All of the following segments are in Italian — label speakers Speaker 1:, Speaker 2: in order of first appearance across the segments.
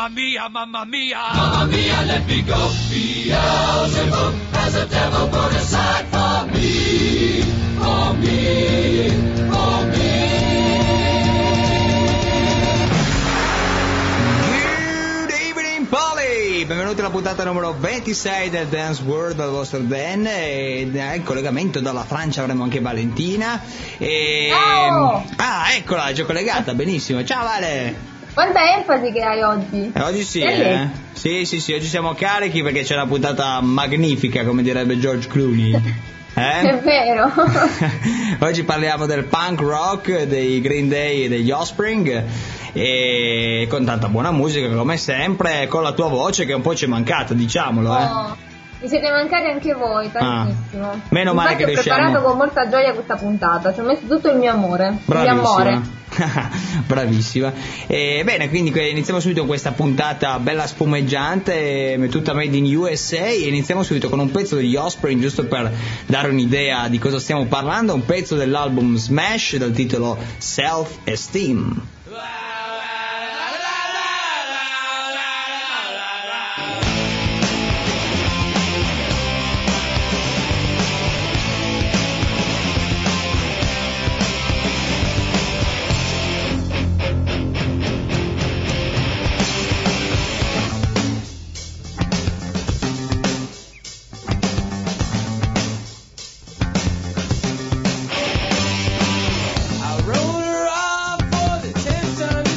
Speaker 1: mamma mia, mamma mia.
Speaker 2: Mamma mia, let me go. Beelzebub has a devil put aside for me, for me, for me.
Speaker 3: Benvenuti alla puntata numero 26 del Dance World dal vostro Dan, e in collegamento dalla Francia avremo anche Valentina e...
Speaker 4: Ciao!
Speaker 3: Ah, eccola, già collegata, benissimo. Ciao Vale!
Speaker 4: Quanta enfasi che hai oggi?
Speaker 3: Oggi sì, Sì, oggi siamo carichi perché c'è una puntata magnifica, come direbbe George Clooney.
Speaker 4: È vero.
Speaker 3: Oggi parliamo del punk rock, dei Green Day e degli Offspring, e con tanta buona musica come sempre, con la tua voce che un po' ci è mancata, diciamolo.
Speaker 4: Mi siete mancati anche voi, tantissimo.
Speaker 3: Meno male.
Speaker 4: Infatti
Speaker 3: che riusciamo.
Speaker 4: Ho preparato con molta gioia questa puntata, ci ho messo tutto il mio amore.
Speaker 3: Bravissima.
Speaker 4: Il mio amore.
Speaker 3: Bravissima. Bene, quindi iniziamo subito con questa puntata bella spumeggiante, tutta made in USA, e iniziamo subito con un pezzo degli Offspring, giusto per dare un'idea di cosa stiamo parlando, un pezzo dell'album Smash dal titolo Self Esteem.
Speaker 2: Roller off for the 10th time.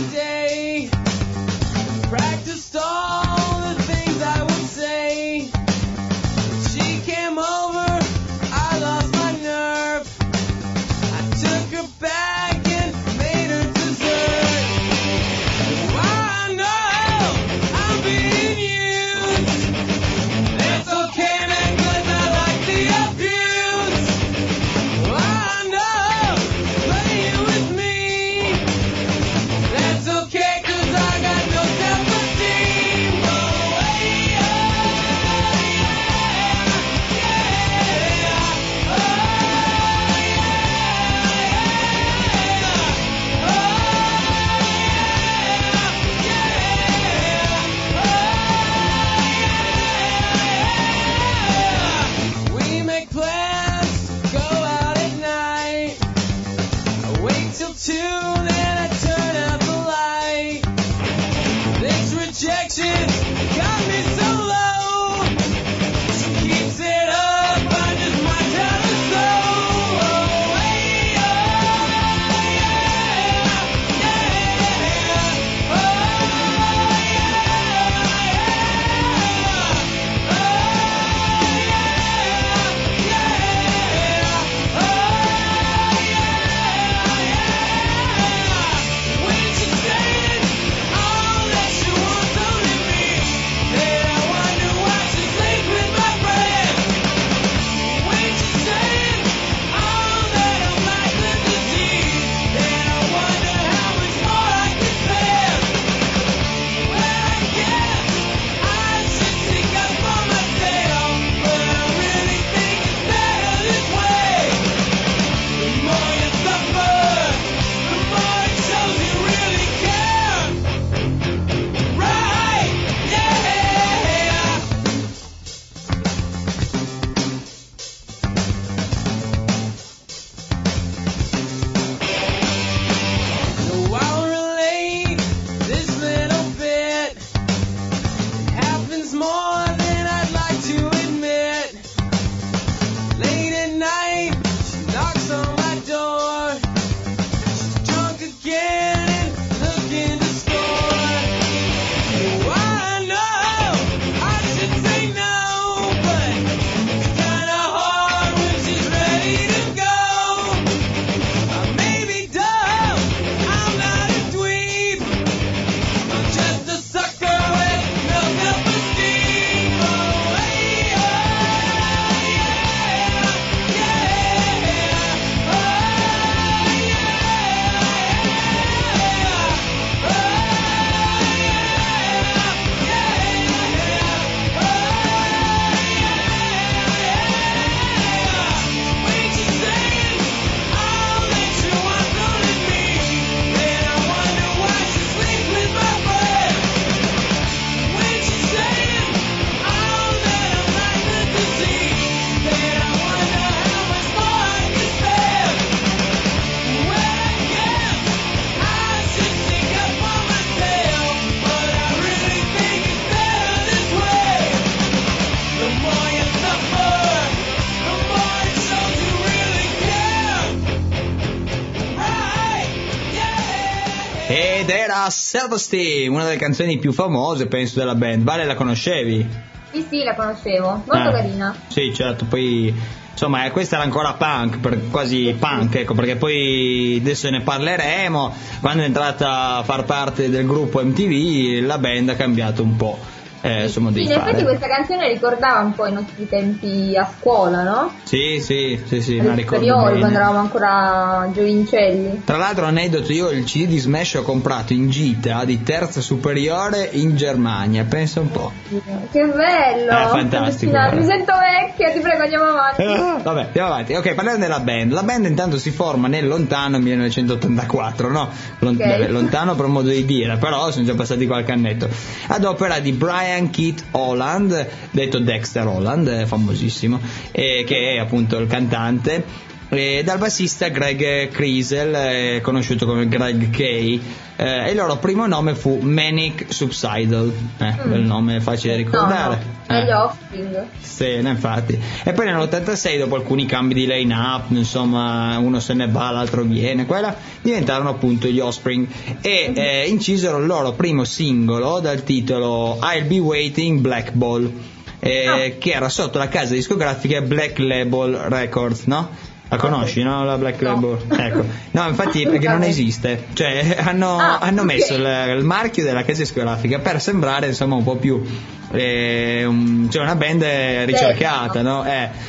Speaker 3: era Self-Esteem, una delle canzoni più famose penso della band. Vale, la conoscevi?
Speaker 4: Sì, la conoscevo, molto carina.
Speaker 3: Sì, certo, poi insomma questa era ancora punk, quasi punk, ecco, perché poi adesso ne parleremo. Quando è entrata a far parte del gruppo MTV la band ha cambiato un po'. Insomma,
Speaker 4: in effetti questa canzone ricordava un po' i nostri tempi a scuola, no?
Speaker 3: Sì,
Speaker 4: la ricordo bene. Quando eravamo ancora giovincelli.
Speaker 3: Tra l'altro, aneddoto, io il CD di Smash ho comprato in gita di terza superiore in Germania, pensa un po'.
Speaker 4: Che bello!
Speaker 3: Fantastico.
Speaker 4: Mi sento vecchia, ti prego, andiamo avanti.
Speaker 3: Vabbè, andiamo avanti. Ok, parliamo della band. La band intanto si forma nel lontano 1984, no?
Speaker 4: Okay.
Speaker 3: Lontano per modo di dire, però sono già passati qualche annetto. Ad opera di Brian Keith Holland, detto Dexter Holland, famosissimo, che è appunto il cantante, dal bassista Greg Kriesel, conosciuto come Greg K, e il loro primo nome fu Manic Suicidal, bel nome facile da ricordare.
Speaker 4: Gli Offspring.
Speaker 3: Sì, infatti. E poi nell'86, dopo alcuni cambi di line-up, insomma, uno se ne va, l'altro viene, diventarono appunto gli Offspring e incisero il loro primo singolo dal titolo I'll Be Waiting Black Ball, che era sotto la casa discografica Black Label Records, no? La conosci, no? La Black Label? Ecco. No, infatti perché non esiste. Cioè hanno messo il marchio della casa discografica per sembrare insomma un po' più cioè una band ricercata, no?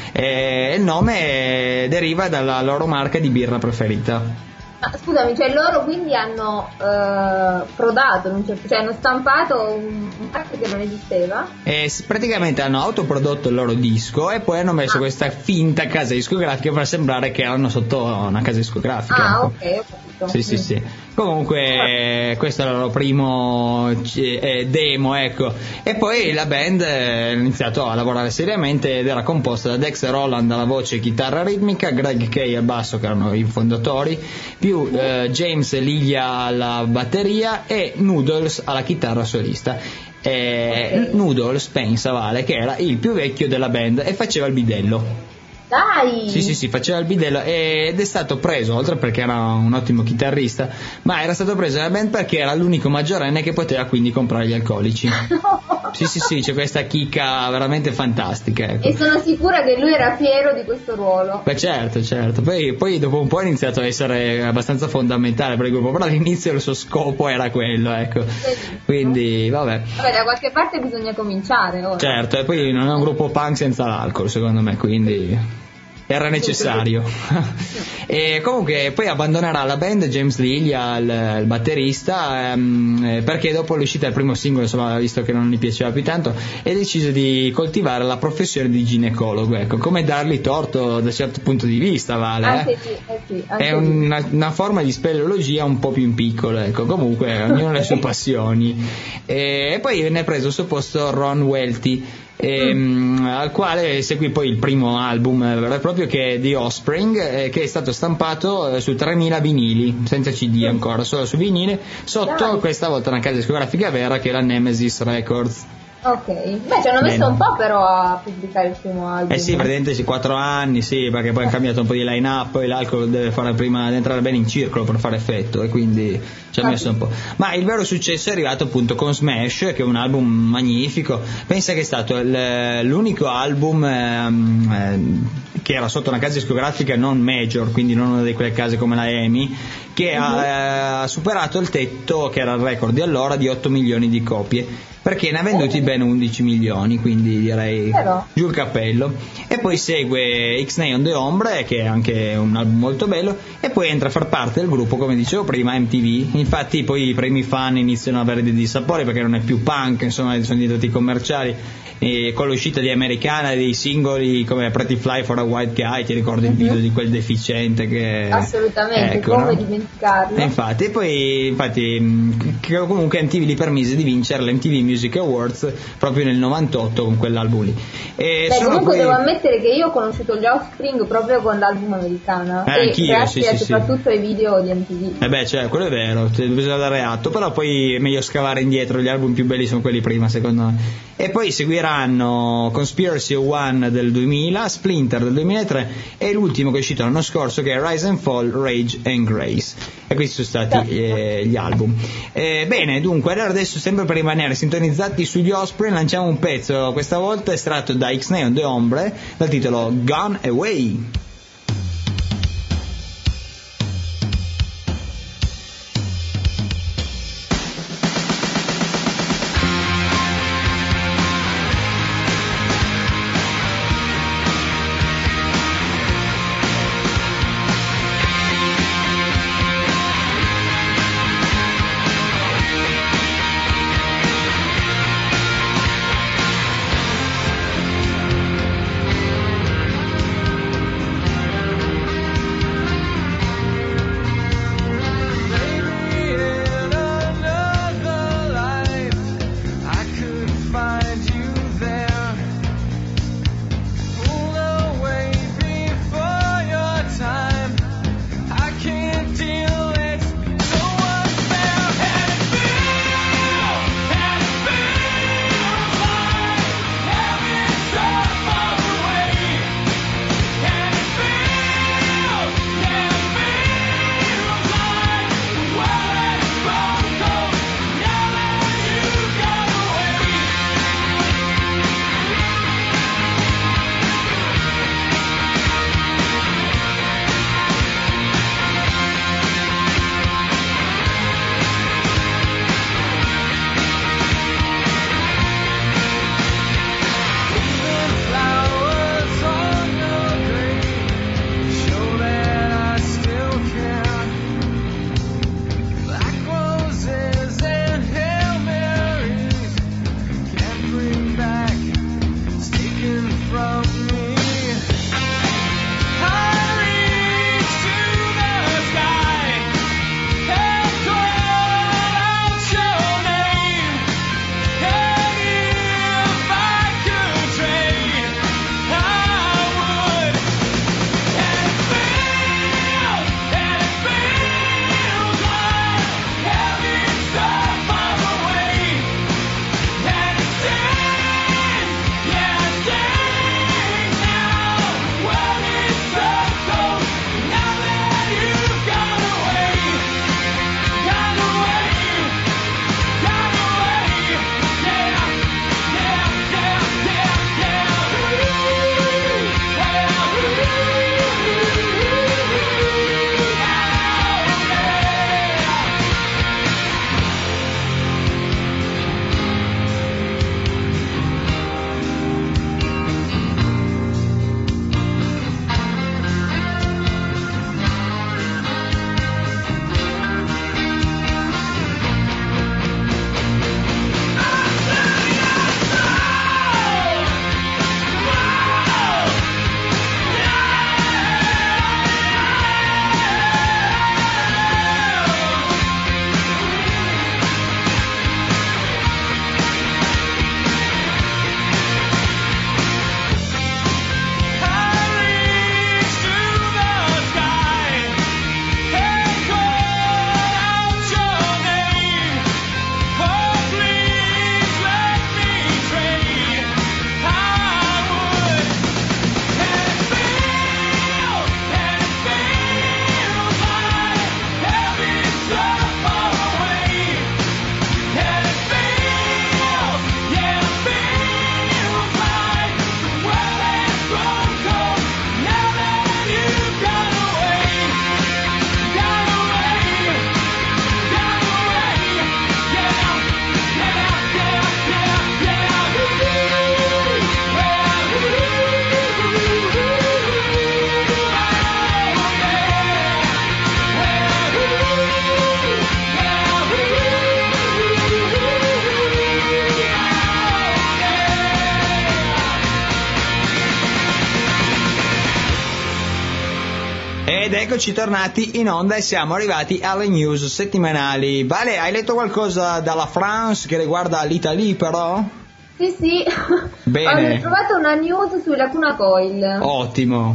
Speaker 3: Il nome deriva dalla loro marca di birra preferita.
Speaker 4: Scusami, cioè loro quindi hanno prodato, cioè hanno stampato un marchio che non esisteva?
Speaker 3: Praticamente hanno autoprodotto il loro disco e poi hanno messo questa finta casa discografica per sembrare che erano sotto una casa discografica.
Speaker 4: Ok, ho capito.
Speaker 3: Sì. Comunque questo era il loro primo demo, ecco. E poi la band ha iniziato a lavorare seriamente ed era composta da Dexter Holland alla voce e chitarra ritmica, Greg Kay al basso, che erano i fondatori, più James Lilia alla batteria e Noodles alla chitarra solista. Noodles pensa, Vale, che era il più vecchio della band e faceva il bidello.
Speaker 4: Dai!
Speaker 3: Sì, faceva il bidello ed è stato preso, oltre perché era un ottimo chitarrista, ma era stato preso nella band perché era l'unico maggiorenne che poteva quindi comprare gli alcolici. Sì, c'è questa chicca veramente fantastica, ecco.
Speaker 4: E sono sicura che lui era fiero di questo ruolo.
Speaker 3: Beh, certo. Poi dopo un po' ha iniziato a essere abbastanza fondamentale per il gruppo, però all'inizio il suo scopo era quello, ecco. Quindi vabbè,
Speaker 4: da qualche parte bisogna cominciare ora.
Speaker 3: Certo, e poi non è un gruppo punk senza l'alcol, secondo me, quindi era necessario. E comunque poi abbandonerà la band James Lilia, il batterista, perché dopo l'uscita del primo singolo, insomma, visto che non gli piaceva più tanto, e decise di coltivare la professione di ginecologo, ecco, come dargli torto da certo punto di vista, Vale.
Speaker 4: Sì,
Speaker 3: è una forma di speleologia un po' più in piccolo, ecco. Comunque ognuno ha le sue passioni. E poi venne preso al suo posto Ron Welty, al quale seguì poi il primo album vero e proprio, che è The Offspring, che è stato stampato su 3000 vinili, senza CD ancora, solo su vinile, sotto questa volta una casa discografica vera che è la Nemesis Records.
Speaker 4: Ok, beh, ci hanno messo un po' però a pubblicare il primo album.
Speaker 3: Sì, praticamente 4 anni, sì, perché poi hanno cambiato un po' di line-up, poi l'alcol deve fare prima di entrare bene in circolo per fare effetto, e quindi ci ha messo un po'. Ma il vero successo è arrivato appunto con Smash, che è un album magnifico. Pensa che è stato l'unico album che era sotto una casa discografica non major, quindi non una di quelle case come la EMI, che ha superato il tetto, che era il record di allora, di 8 milioni di copie, perché ne ha venduti ben 11 milioni, quindi direi giù il cappello. E poi segue X-Nay on the Ombre, che è anche un album molto bello, e poi entra a far parte del gruppo, come dicevo prima, MTV. Infatti poi i primi fan iniziano ad avere dei dissapori perché non è più punk, insomma, sono diventati commerciali, e con l'uscita di Americana dei singoli come Pretty Fly for a White Guy, ti ricordi il video di quel deficiente che
Speaker 4: assolutamente, ecco, come dimenticarlo.
Speaker 3: Infatti comunque MTV gli permise di vincere l'MTV Music Awards proprio nel 98 con quell'album lì.
Speaker 4: Comunque devo ammettere che io ho conosciuto gli Offspring proprio con l'album Americana, grazie soprattutto ai video di MTV.
Speaker 3: Cioè, quello è vero, bisogna dare atto, però poi è meglio scavare indietro, gli album più belli sono quelli prima secondo me. E poi seguiranno Conspiracy of One del 2000, Splinter del 2003 e l'ultimo che è uscito l'anno scorso, che è Rise and Fall, Rage and Grace. E questi sono stati gli album. Bene, dunque, allora adesso, sempre per rimanere sintonizzati sugli Offspring, lanciamo un pezzo, questa volta estratto da Ixnay on the Hombre, dal titolo Gone Away. Ed eccoci tornati in onda e siamo arrivati alle news settimanali. Vale, hai letto qualcosa dalla France che riguarda l'Italia però?
Speaker 4: Sì.
Speaker 3: Bene.
Speaker 4: Ho trovato una news sui Lacuna Coil.
Speaker 3: Ottimo.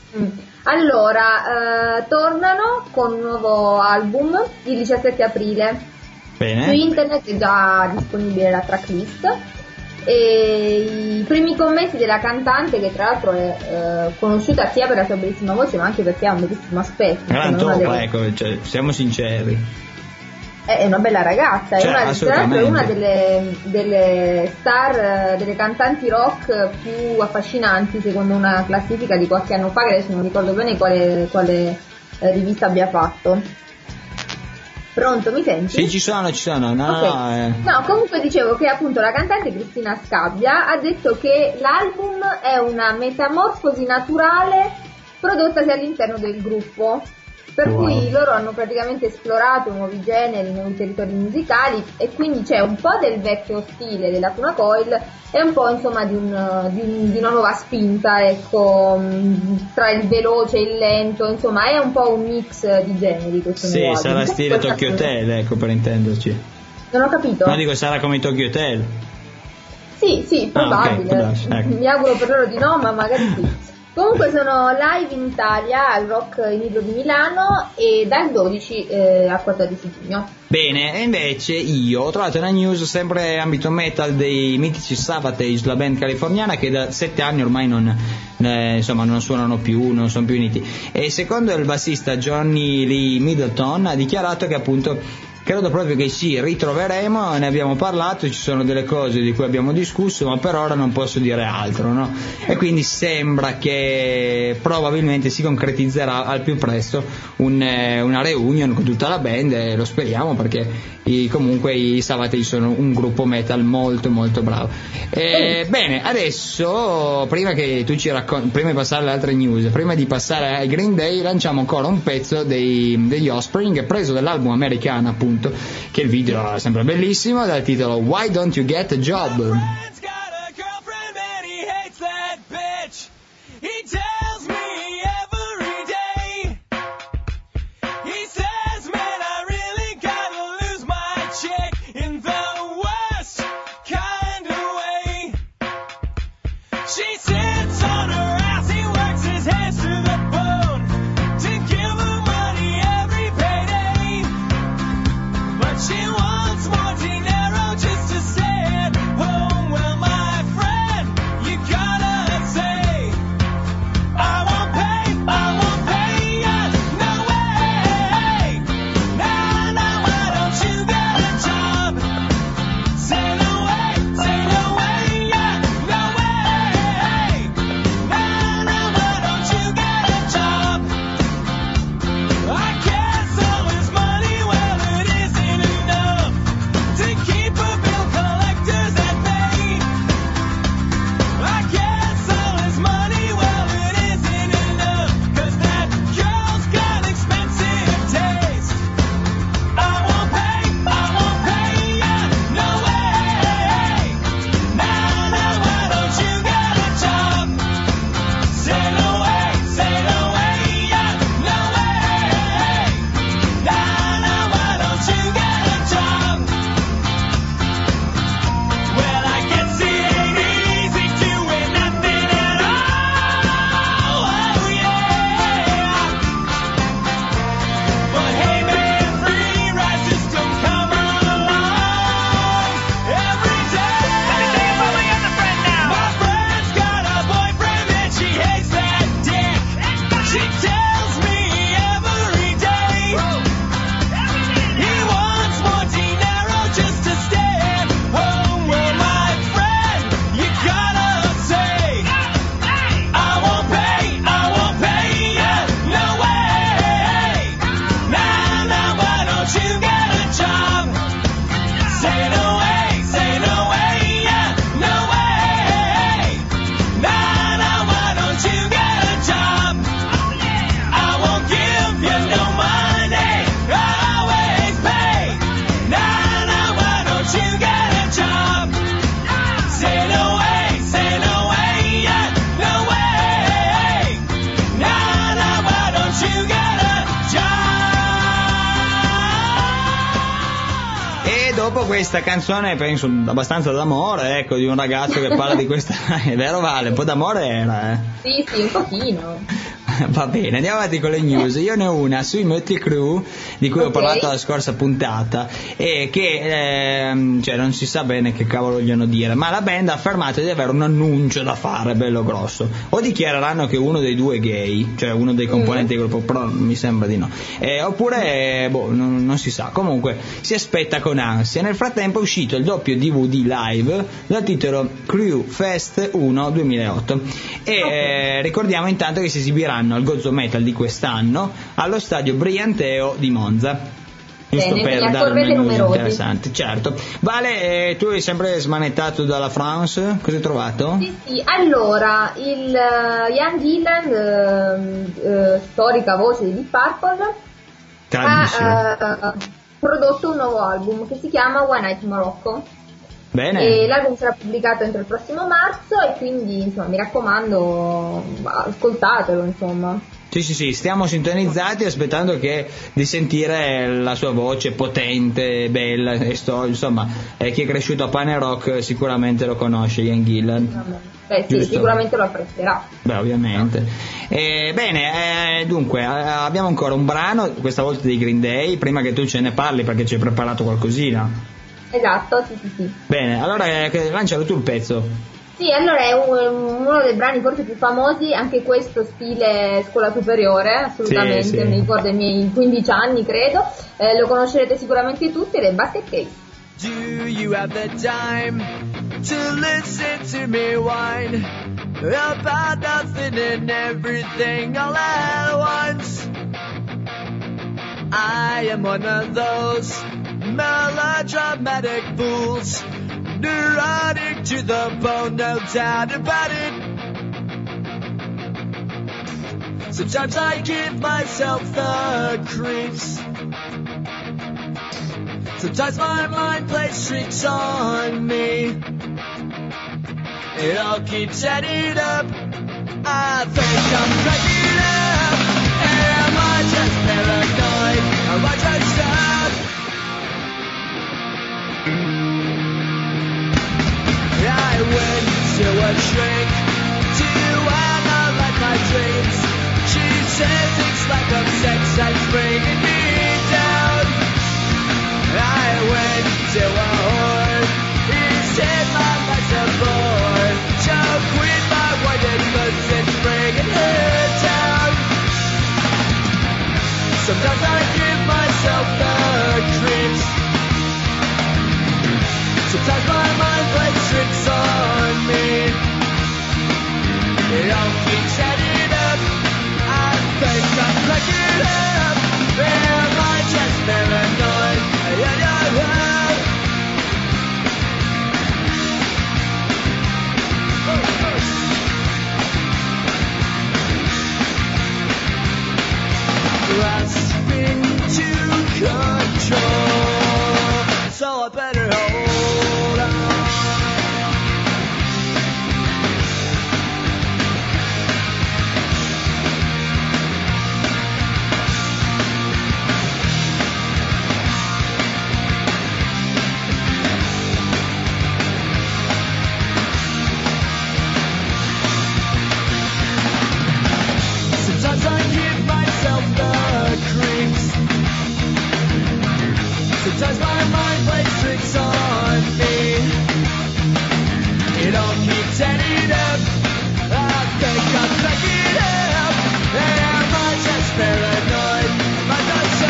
Speaker 4: Allora, tornano con un nuovo album il 17 aprile.
Speaker 3: Bene.
Speaker 4: Su internet è già disponibile la tracklist. E i primi commenti della cantante, che tra l'altro è conosciuta sia per la sua bellissima voce ma anche perché ha un bellissimo aspetto,
Speaker 3: Gran top, ecco, cioè, siamo sinceri,
Speaker 4: è una bella ragazza,
Speaker 3: cioè,
Speaker 4: tra l'altro è una delle star, delle cantanti rock più affascinanti secondo una classifica di qualche anno fa, che adesso non ricordo bene quale rivista abbia fatto. Pronto, mi senti?
Speaker 3: Sì, ci sono.
Speaker 4: Okay. No, comunque dicevo che appunto la cantante Cristina Scabbia ha detto che l'album è una metamorfosi naturale prodottasi all'interno del gruppo, per cui loro hanno praticamente esplorato nuovi generi, nuovi territori musicali, e quindi c'è un po' del vecchio stile della Lacuna Coil e un po' insomma di una nuova spinta, ecco, tra il veloce e il lento, insomma è un po' un mix di generi questo nuovo album.
Speaker 3: Sì, sarà stile Tokyo Hotel, ecco, per intenderci.
Speaker 4: Non ho capito.
Speaker 3: No, dico, sarà come Tokyo Hotel.
Speaker 4: Sì, probabile.
Speaker 3: Okay, ecco.
Speaker 4: Mi auguro per loro di no, ma magari sì. Comunque sono live in Italia al Rock in Lido di Milano e dal 12 al 14 giugno.
Speaker 3: Bene, e invece io ho trovato una news sempre ambito metal dei mitici Savatage, la band californiana che da 7 anni ormai non suonano più, non sono più uniti, e secondo il bassista Johnny Lee Middleton ha dichiarato che appunto credo proprio che ci ritroveremo, ne abbiamo parlato, ci sono delle cose di cui abbiamo discusso, ma per ora non posso dire altro, no? E quindi sembra che probabilmente si concretizzerà al più presto una reunion con tutta la band, e lo speriamo perché comunque i Savatage sono un gruppo metal molto molto bravo. Bene, adesso prima di passare alle altre news, prima di passare ai Green Day, lanciamo ancora un pezzo degli Offspring preso dall'album americano appunto, che il video è sempre bellissimo, dal titolo Why Don't You Get a Job?
Speaker 1: She wants more dinero just to stay at home. Well,
Speaker 3: dopo questa canzone, penso abbastanza d'amore, ecco, di un ragazzo che parla di questa, è vero Vale, un po' d'amore era,
Speaker 4: Sì, un pochino.
Speaker 3: Va bene, andiamo avanti con le news. Io ne ho una sui Mötley Crüe, di cui ho parlato la scorsa puntata, e che cioè non si sa bene che cavolo vogliono dire, ma la band ha affermato di avere un annuncio da fare bello grosso. O dichiareranno che uno dei due è gay, cioè uno dei componenti del gruppo, però mi sembra di no, oppure non si sa. Comunque si aspetta con ansia. Nel frattempo è uscito il doppio DVD live dal titolo Crüe Fest 1 2008 e ricordiamo intanto che si esibiranno al Gozo Metal di quest'anno allo stadio Brianteo di Monza, giusto per dare una news interessante. Certo. Vale, tu hai sempre smanettato dalla France, cosa hai trovato?
Speaker 4: Sì, allora il Ian Gillan, storica voce di Deep Purple, ha prodotto un nuovo album che si chiama One Night Morocco.
Speaker 3: Bene.
Speaker 4: E l'album sarà pubblicato entro il prossimo marzo e quindi insomma mi raccomando, ascoltatelo insomma.
Speaker 3: Sì, stiamo sintonizzati aspettando di sentire la sua voce potente, bella, insomma, chi è cresciuto a Pane Rock sicuramente lo conosce, Ian Gillan.
Speaker 4: Sì, sicuramente lo apprezzerà.
Speaker 3: Beh, ovviamente. Bene, dunque, abbiamo ancora un brano, questa volta dei Green Day, prima che tu ce ne parli perché ci hai preparato qualcosina.
Speaker 4: Esatto, sì.
Speaker 3: Bene, allora lancialo tu il pezzo.
Speaker 4: Sì, allora è uno dei brani forse più famosi, anche questo stile scuola superiore, assolutamente,
Speaker 3: sì.
Speaker 4: Mi ricordo i miei 15 anni credo, lo conoscerete sicuramente tutti, ed è Basket Case.
Speaker 1: Do you have the time to listen to me whine about nothing and everything all at once? I am one of those melodramatic fools, neurotic to the bone, no doubt about it. Sometimes I give myself the creeps. Sometimes my mind plays tricks on me. It all keeps adding up. I think I'm cracking up. Am I just paranoid? Am I just up? I went to a shrink to analyze my dreams. She says it's lack of sex that's bringing me down. I went to a whore. He said my life's a bore. Choke with my white cause it's bringing her down. Sometimes I give myself the creeps. Sometimes my mind plays tricks on me. It all keeps adding up. I think I'm cracking up. Am I just paranoid? Grasping to control, so I better hold on. Sometimes I give myself the creeps. Sometimes my mind plays tricks on me. It all keeps adding up. I think I'm cracking up. Am I just paranoid? Am I just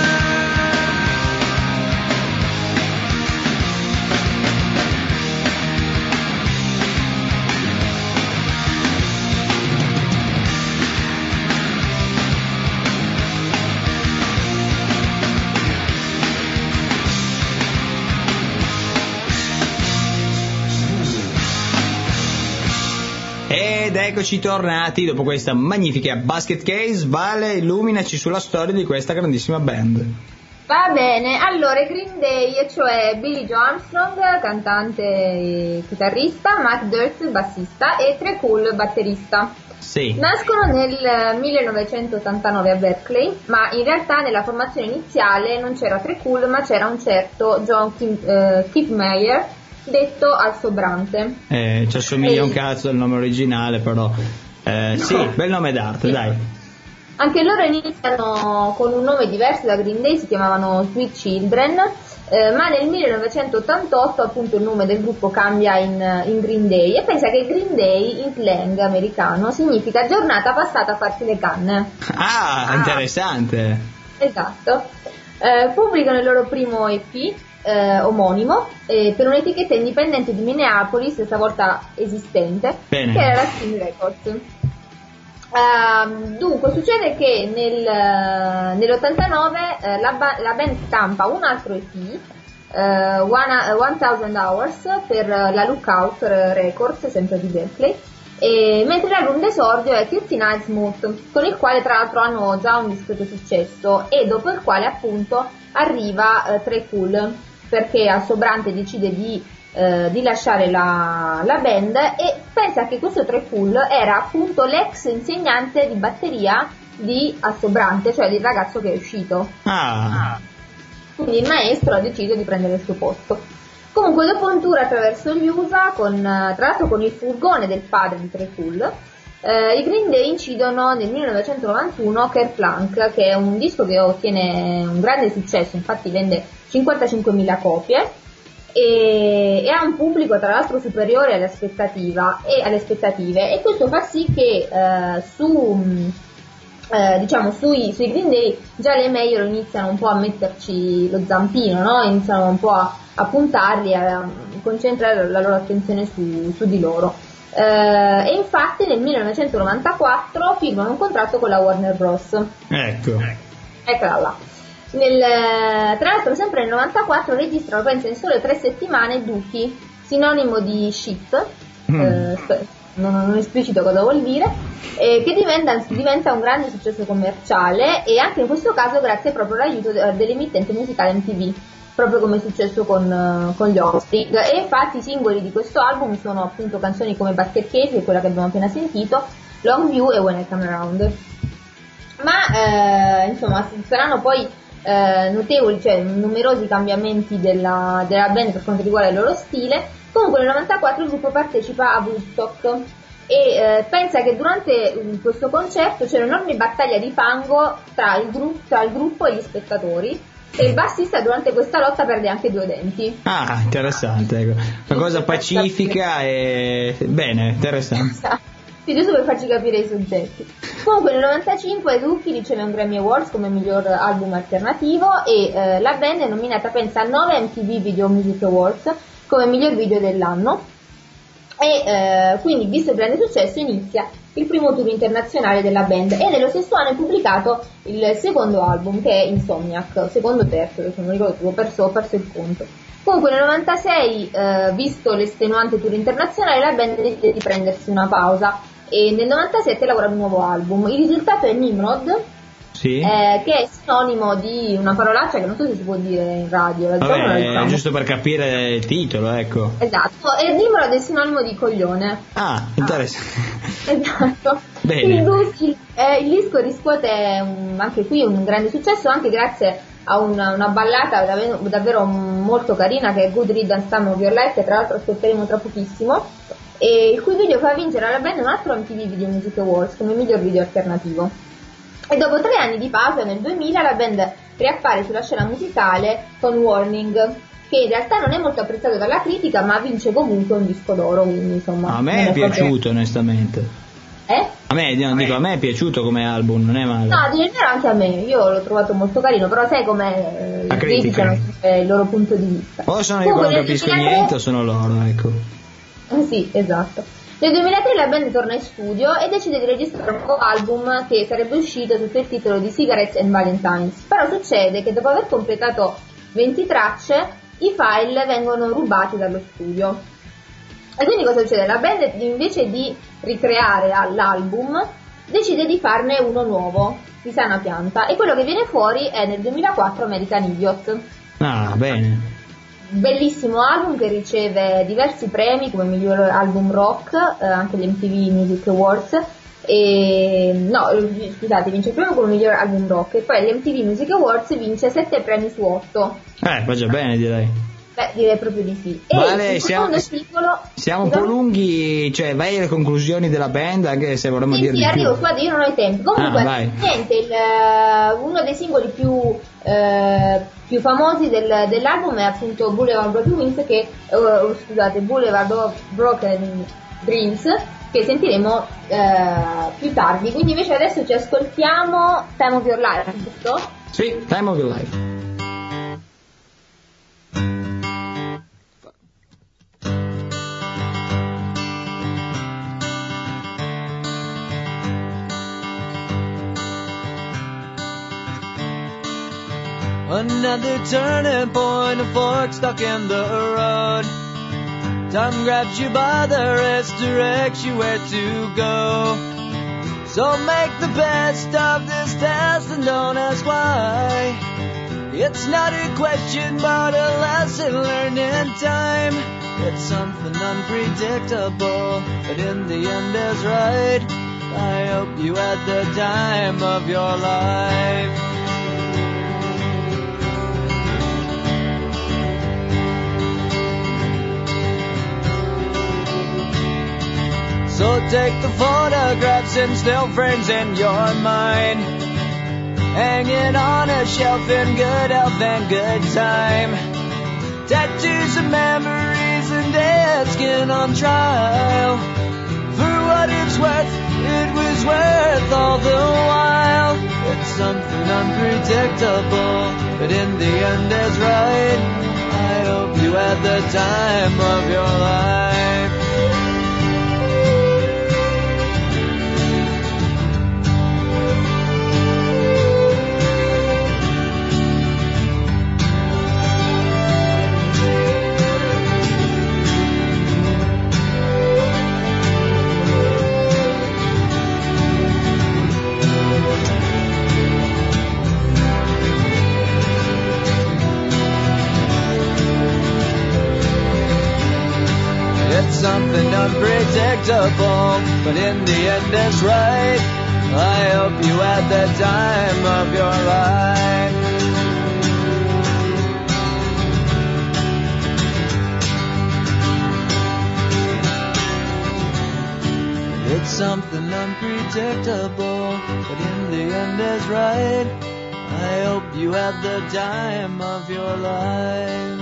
Speaker 3: Ed eccoci tornati dopo questa magnifica Basket Case. Vale, illuminaci sulla storia di questa grandissima band.
Speaker 4: Va bene, allora i Green Day, cioè Billy Joe Armstrong, cantante e chitarrista, Matt Dirt, bassista, e Tré Cool, batterista.
Speaker 3: Sì.
Speaker 4: Nascono nel 1989 a Berkeley, ma in realtà nella formazione iniziale non c'era Tré Cool, ma c'era un certo John Kiffmeyer, detto Al Sobrante.
Speaker 3: Ci assomiglia un cazzo al nome originale, però. Sì, bel nome d'arte, dai.
Speaker 4: Anche loro iniziano con un nome diverso da Green Day, si chiamavano Sweet Children, ma nel 1988 appunto il nome del gruppo cambia in Green Day, e pensa che Green Day in slang americano significa giornata passata a farsi le canne.
Speaker 3: Interessante.
Speaker 4: Esatto. Pubblicano il loro primo EP omonimo per un'etichetta indipendente di Minneapolis, stavolta esistente,
Speaker 3: Bene.
Speaker 4: che era la Steam Records. Dunque succede che nell'89 la band stampa un altro EP, 1000 Hours, per la Lookout Records, sempre di Berkeley, mentre l'album d'esordio è 30 Nights Smooth, con il quale tra l'altro hanno già un discreto successo, e dopo il quale appunto arriva Tré Cool, perché Al Sobrante decide di lasciare la band, e pensa che questo Tré Cool era appunto l'ex insegnante di batteria di Al Sobrante, cioè il ragazzo che è uscito. Quindi il maestro ha deciso di prendere il suo posto. Comunque dopo un tour attraverso gli USA, tra l'altro con il furgone del padre di Tré Cool, i Green Day incidono nel 1991 Kerplunk, che è un disco che ottiene un grande successo, infatti vende 55.000 copie, e ha un pubblico tra l'altro superiore alle aspettative, e questo fa sì che sui Green Day già le major iniziano un po' a metterci lo zampino, no? Iniziano un po' a puntarli, a concentrare la loro attenzione su di loro, e infatti nel 1994 firmano un contratto con la Warner Bros. Eccola là. Tra l'altro sempre nel 94 registrano, penso, in sole 3 settimane Dookie, sinonimo di shit, non esplicito cosa vuol dire, che diventa un grande successo commerciale, e anche in questo caso grazie proprio all'aiuto dell'emittente musicale MTV, proprio come è successo con gli Offspring. E infatti i singoli di questo album sono appunto canzoni come Basket Case, che è quella che abbiamo appena sentito, Longview e When I Come Around. Ma insomma saranno poi notevoli, cioè numerosi cambiamenti della band per quanto riguarda il loro stile. Comunque nel 94 il gruppo partecipa a Woodstock, e pensa che durante questo concerto c'è un'enorme battaglia di fango tra il gruppo e gli spettatori, e il bassista durante questa lotta perde anche 2 denti.
Speaker 3: Interessante, ecco. Una cosa pacifica e bene, interessante.
Speaker 4: Sì, giusto per farci capire i soggetti. Comunque nel 95 Dookie riceve un Grammy Awards come miglior album alternativo, e la band è nominata, pensa, a 9 MTV Video Music Awards come miglior video dell'anno, e quindi, visto il grande successo, inizia il primo tour internazionale della band, e nello stesso anno è pubblicato il secondo album, che è Insomniac, secondo terzo, perché non ricordo, ho perso il conto. Comunque nel 96, visto l'estenuante tour internazionale, la band decide di prendersi una pausa, e nel 97 lavora ad un nuovo album. Il risultato è Nimrod, che è sinonimo di una parolaccia che non so se si può dire in radio.
Speaker 3: Vabbè, giusto per capire il titolo, ecco.
Speaker 4: Esatto, e Nimrod è sinonimo di coglione.
Speaker 3: Interessante.
Speaker 4: Esatto.
Speaker 3: Bene.
Speaker 4: Il disco riscuote anche qui un grande successo, anche grazie a una ballata davvero molto carina, che è Good Riddance Time of Your Life, che tra l'altro ascolteremo tra pochissimo, e il cui video fa vincere alla band un altro MTV Video Music Awards come miglior video alternativo. E dopo 3 anni di pausa, nel 2000, la band riappare sulla scena musicale con Warning, che in realtà non è molto apprezzato dalla critica, ma vince comunque un disco d'oro, quindi insomma...
Speaker 3: A me è piaciuto, onestamente. A me è piaciuto come album, non è male.
Speaker 4: No, di genere anche a me, io l'ho trovato molto carino, però sai com'è,
Speaker 3: la critica
Speaker 4: hanno sempre il loro punto di vista.
Speaker 3: O sono io che non capisco niente, o sono loro, ecco.
Speaker 4: Sì, esatto. Nel 2003 la band torna in studio e decide di registrare un nuovo album che sarebbe uscito sotto il titolo di Cigarettes and Valentines. Però succede che dopo aver completato 20 tracce, i file vengono rubati dallo studio. E quindi cosa succede? La band, invece di ricreare l'album, decide di farne uno nuovo, di sana pianta, e quello che viene fuori è nel 2004 American Idiot.
Speaker 3: Ah, bene.
Speaker 4: Bellissimo album che riceve diversi premi come miglior album rock, anche gli MTV Music Awards, vince il premio come miglior album rock, e poi agli MTV Music Awards vince 7 premi su 8.
Speaker 3: Va già bene, direi.
Speaker 4: Beh, direi proprio di sì.
Speaker 3: Vale,
Speaker 4: il secondo singolo...
Speaker 3: Siamo un po' lunghi, cioè vai alle conclusioni della band, anche se vorremmo dire di più.
Speaker 4: Arrivo, guarda, io non ho il tempo. Comunque, niente, uno dei singoli più famosi dell'album è appunto Boulevard Broken Wings, Boulevard of Broken Dreams, che sentiremo più tardi. Quindi invece adesso ci ascoltiamo Time of Your Life, giusto?
Speaker 3: Sì, Time of Your Life.
Speaker 1: Another turning point, a fork stuck in the road. Time grabs you by the wrist, directs you where to go. So make the best of this test and don't ask why. It's not a question but a lesson learned in time. It's something unpredictable, but in the end is right. I hope you had the time of your life. So take the photographs and still frames in your mind, hanging on a shelf in good health and good time. Tattoos of memories and dead skin on trial. For what it's worth, it was worth all the while. It's something unpredictable, but in the end is right. I hope you had the time of your life. Something unpredictable, but in the end it's right. I hope you had the time of your life. It's something unpredictable, but in the end is right. I hope you had the time of your life.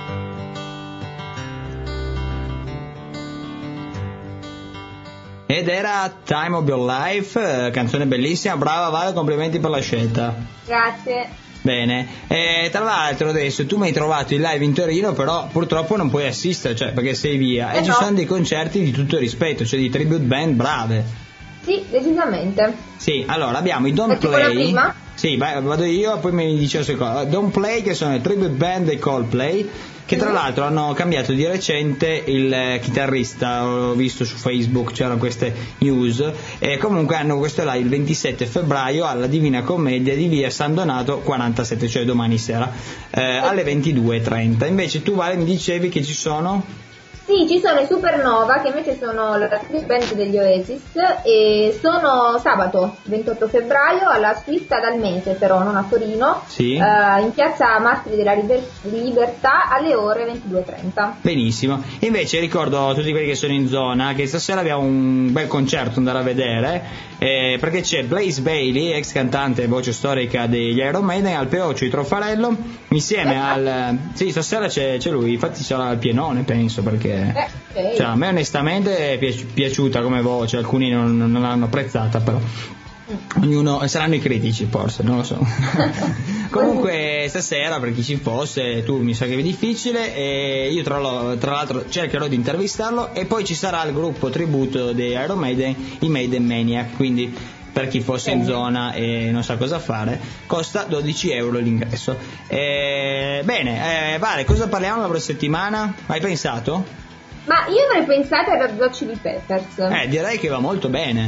Speaker 3: Ed era Time of Your Life, canzone bellissima, brava Vale, complimenti per la scelta.
Speaker 4: Grazie.
Speaker 3: Bene, tra l'altro adesso tu mi hai trovato in live in Torino, però purtroppo non puoi assistere, cioè perché sei via, e no. Ci sono dei concerti di tutto rispetto, cioè di tribute band brave.
Speaker 4: Sì, decisamente.
Speaker 3: Sì, allora abbiamo i Don't Play. Sì, vado io, poi mi dice la seconda. Don't Play, che sono i tribute band dei Coldplay, che tra l'altro hanno cambiato di recente il chitarrista, ho visto su Facebook, c'erano queste news, e comunque hanno questo live il 27 febbraio alla Divina Commedia di via San Donato 47, cioè domani sera, alle 22:30. Invece tu, Vale, mi dicevi che ci sono?
Speaker 4: Sì, ci sono i Supernova, che invece sono la band degli Oasis, e sono sabato 28 febbraio alla Suiza dal Mese, però non a Torino,
Speaker 3: sì.
Speaker 4: In piazza Martiri della Libertà alle ore 22:30.
Speaker 3: Benissimo. Invece ricordo a tutti quelli che sono in zona che stasera abbiamo un bel concerto da andare a vedere, perché c'è Blaze Bayley, ex cantante e voce storica degli Iron Maiden, al Peoccio di Trofarello, insieme al... Sì, stasera c'è lui, infatti sarà al pienone, penso, perché cioè, a me onestamente è piaciuta come voce, alcuni non l'hanno apprezzata, però ognuno, saranno i critici forse, non lo so. Comunque stasera, per chi ci fosse, tu mi sa che è difficile, e io tra l'altro cercherò di intervistarlo, e poi ci sarà il gruppo tributo dei Iron Maiden, i Maiden Maniac, quindi per chi fosse in zona e non sa cosa fare, costa 12 euro l'ingresso. Bene, Vale, cosa parliamo la prossima settimana? Hai pensato?
Speaker 4: Ma io avrei pensato ai Red Hot Chili Peppers.
Speaker 3: Direi che va molto bene.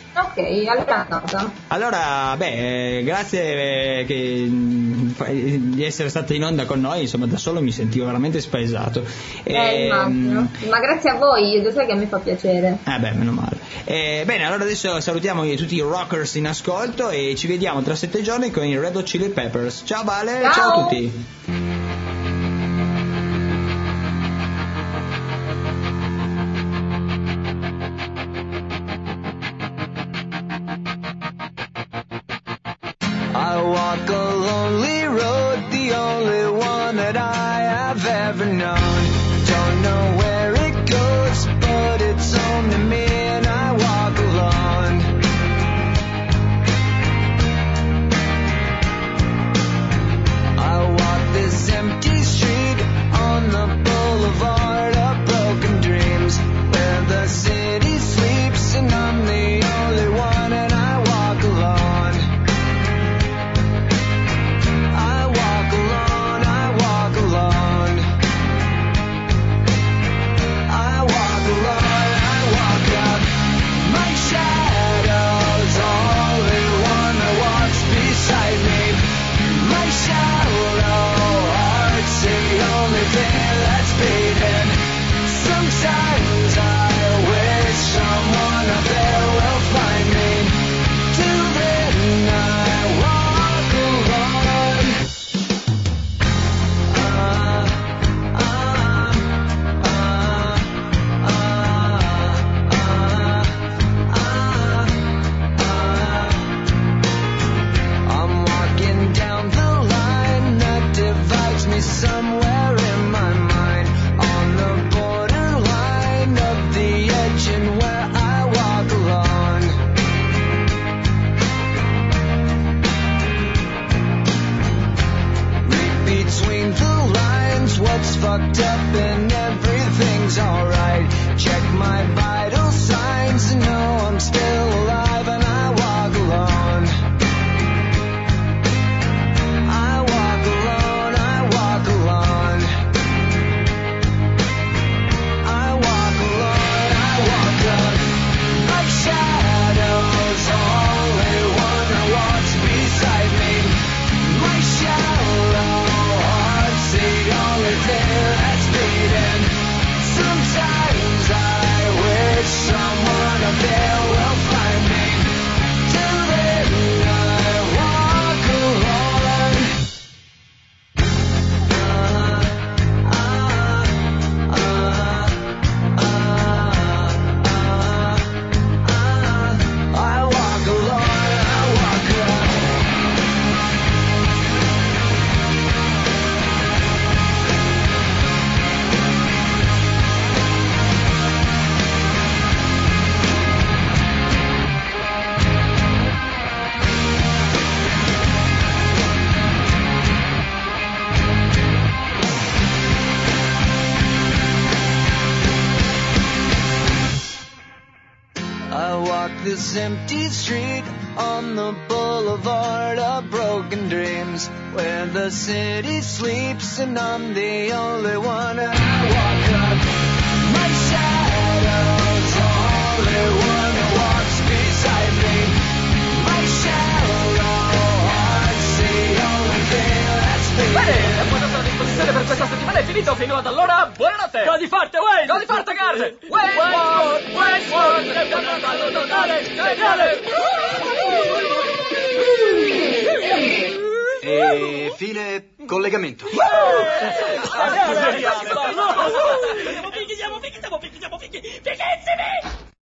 Speaker 4: Ok, allora andata.
Speaker 3: Allora, grazie di essere stata in onda con noi, insomma da solo mi sentivo veramente spaesato.
Speaker 4: Immagino. Ma grazie a voi, lo sai che a me fa piacere.
Speaker 3: Meno male. Bene, allora adesso salutiamo tutti i rockers in ascolto e ci vediamo tra 7 giorni con i Red Hot Chili Peppers. Ciao Vale, ciao a tutti.
Speaker 1: I walk a lonely road, the only one that I have ever known. Don't know where it goes, but it's home to me and I walk alone. I walk this empty street on the boulevard of broken dreams, where the city sleeps and I'm the only one and I walk alone. Sometimes I wish someone up there will find me. Till then I walk alone. I'm walking down the line that divides me somewhere in my mind, on the borderline of the edge and where I walk alone. Read between the lines what's fucked up and everything's alright. Check my vital signs and know I'm still alive and I walk alone. I walk alone, I walk alone. I walk alone, I walk up. My shadow's only one that walks beside me. My shallow heart's the only thing that's beating. Sometimes I wish someone up there will find me. Till then I walk alone. I walk alone, I walk alone. I walk this empty street on the boulevard of broken dreams, where the city sleeps and I'm the only one and I walk up. My shadow's only one that walks beside me. My shallow heart's the only thing that's beating.
Speaker 5: Bene, la nostra disposizione per questa settimana è finito, fino ad allora, buonanotte! Godi forte, Wayne! Godi forte, Garde! Wayne! Totale, geniale!
Speaker 6: E fine collegamento.
Speaker 5: Siamo fighissimi!